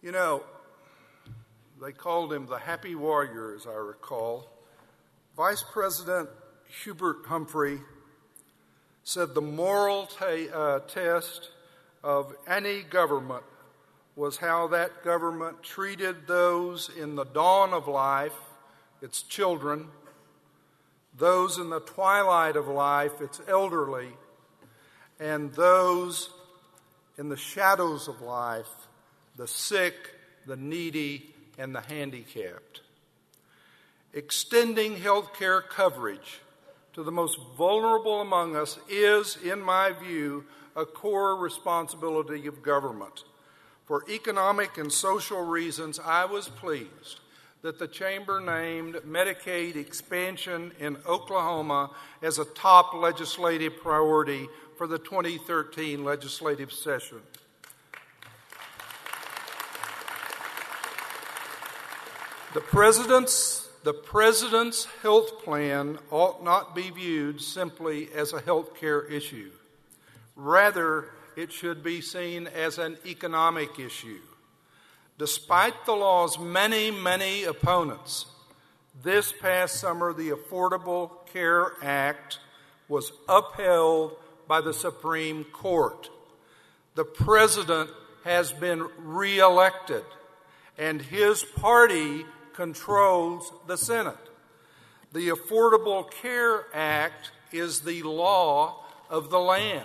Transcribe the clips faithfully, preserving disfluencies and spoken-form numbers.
You know, they called him the Happy Warrior, as I recall. Vice President Hubert Humphrey said the moral ta- uh, test of any government was how that government treated those in the dawn of life, its children, those in the twilight of life, its elderly, and those in the shadows of life, the sick, the needy, and the handicapped. Extending health care coverage to the most vulnerable among us is, in my view, a core responsibility of government. For economic and social reasons, I was pleased that the Chamber named Medicaid expansion in Oklahoma as a top legislative priority for the twenty thirteen legislative session. The President's, the President's health plan ought not be viewed simply as a health care issue. Rather, it should be seen as an economic issue. Despite the law's many, many opponents, this past summer the Affordable Care Act was upheld by the Supreme Court. The President has been reelected, and his party controls the Senate. The Affordable Care Act is the law of the land.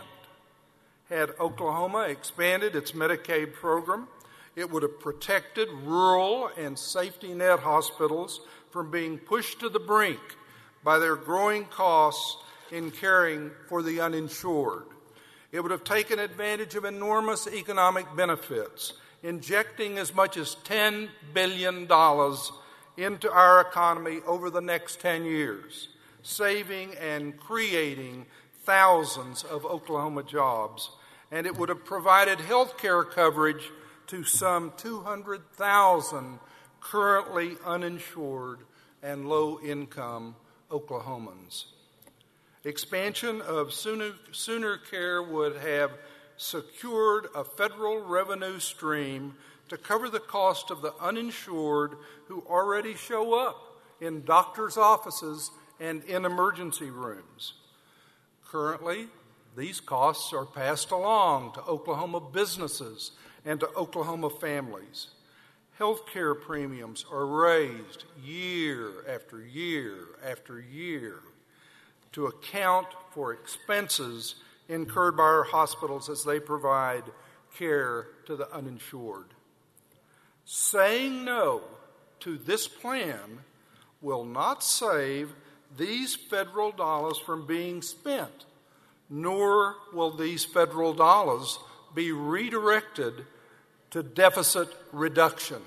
Had Oklahoma expanded its Medicaid program, it would have protected rural and safety net hospitals from being pushed to the brink by their growing costs in caring for the uninsured. It would have taken advantage of enormous economic benefits, injecting as much as ten billion dollars into our economy over the next ten years, saving and creating thousands of Oklahoma jobs. And it would have provided health care coverage to some two hundred thousand currently uninsured and low-income Oklahomans. Expansion of Sooner, Sooner Care would have secured a federal revenue stream to cover the cost of the uninsured who already show up in doctors' offices and in emergency rooms. Currently, these costs are passed along to Oklahoma businesses and to Oklahoma families. Health care premiums are raised year after year after year to account for expenses incurred by our hospitals as they provide care to the uninsured. Saying no to this plan will not save these federal dollars from being spent, nor will these federal dollars be redirected to deficit reduction.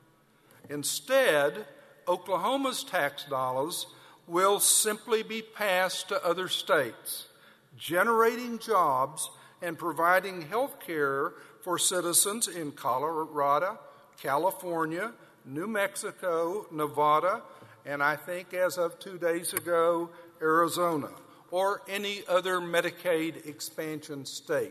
Instead, Oklahoma's tax dollars will simply be passed to other states, generating jobs and providing health care for citizens in Colorado, California, New Mexico, Nevada, and I think as of two days ago, Arizona, or any other Medicaid expansion state.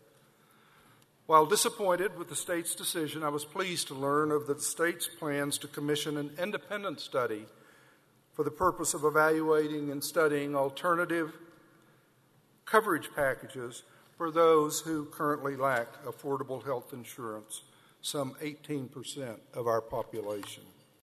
While disappointed with the state's decision, I was pleased to learn of the state's plans to commission an independent study for the purpose of evaluating and studying alternative coverage packages for those who currently lack affordable health insurance, some eighteen percent of our population.